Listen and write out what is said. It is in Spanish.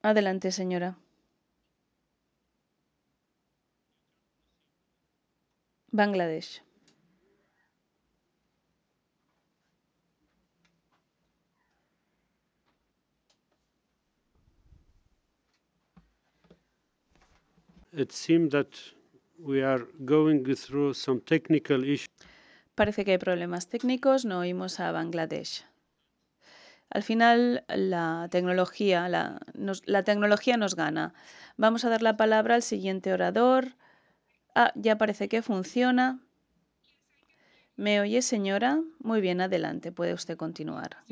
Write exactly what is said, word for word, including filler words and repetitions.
Adelante, señora. Bangladesh. It seems that we are going through some technical issues. Parece que hay problemas técnicos, no oímos a Bangladesh. Al final, la tecnología, la, nos, la tecnología nos gana. Vamos a dar la palabra al siguiente orador. Ah, ya parece que funciona. ¿Me oye, señora? Muy bien, adelante, puede usted continuar.